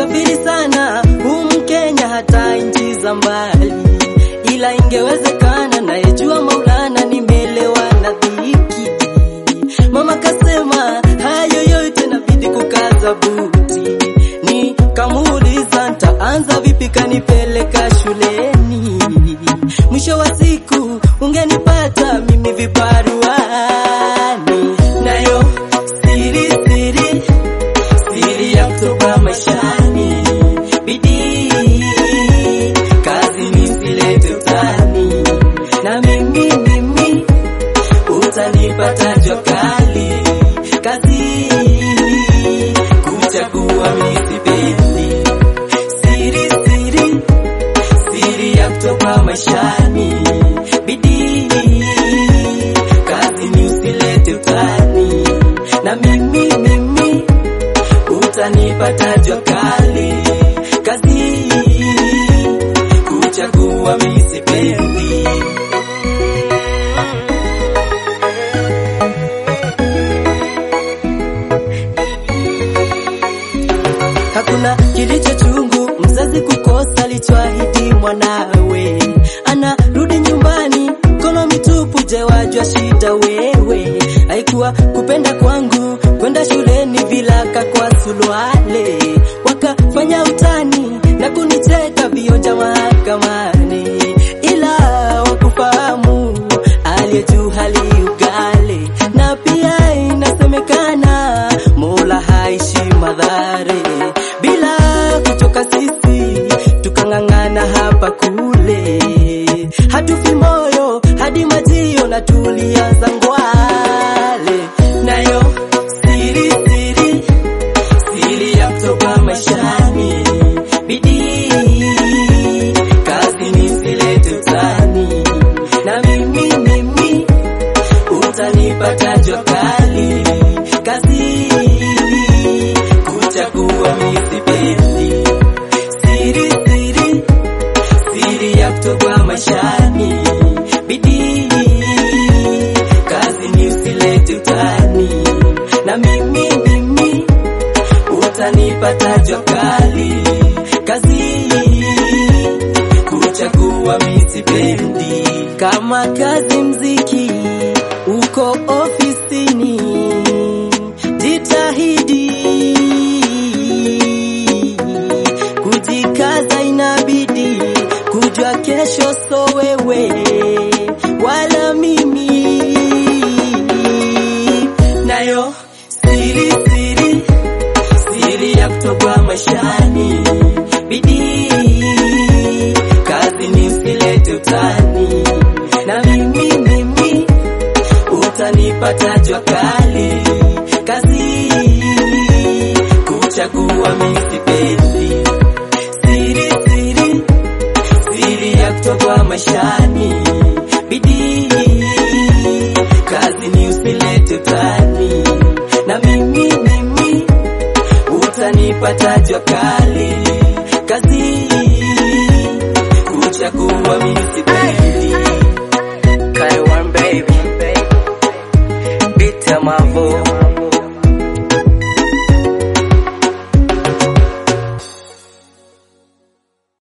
kusafiri sana Mkenya hata nchi za mbali, ila ingewezekana naijua Maulana nimelewa na dhiki. Mama kasema hayo yote nabidi kukaza buti, nikamuuliza nitaanza vipi, kanipeleka shuleni. Mwisho wa siku ungenipata mimi vibaruani, nayo siri ya kutoka maishani, bidii kazi nisilete utani, na mimi utanipata jua kali, kazi kuchagua mimi sipendi. Siri ya kutoka maishani, bidii kazi nisilete utani, na mimi utanipata jua kali, kazi kuchagua mimi sipendi. Hakuna kilicho chungu mzazi kukosa alichoahidi mwanawe, anarudi nyumbani mkono mitupu. Je, wajua shida wewe? Haikuwa kupenda kwangu kwenda shuleni vilaka kwa sulwale, wakafanya utani na kunicheka vionja mahakamani, ila wakufahamu aliyejuu hali ugale. Na pia inasemekana Mola haishi madhare, bila kuchoka sisi tukang'ang'ana hapa kule, hatufi moyo hadi majio na tulianza ngwale. Nayo siri ya kutoka maishani, bidii kazi nisilete utani, na mimi utanipata jua kali, kazi kuchagua mimi sipendi. Siri ya kutoka maishani, bidii kazi nisilete utani, na mimi utanipata jua kali, kazi kuchagua mimi sipendi. Kama kazi mziki uko ofisini, jitahidi kujikaza, inabidi kujua kesho so wewe wala mimi. Nayo siri ya kutoka maishani, bidii kazi nisilete utani, na mimi utanipata jua kali, kazi kuchagua mimi sipendi. Siri ya kutoka maishani, bidii kazi nisilete utani, na mimi utanipata jua kali,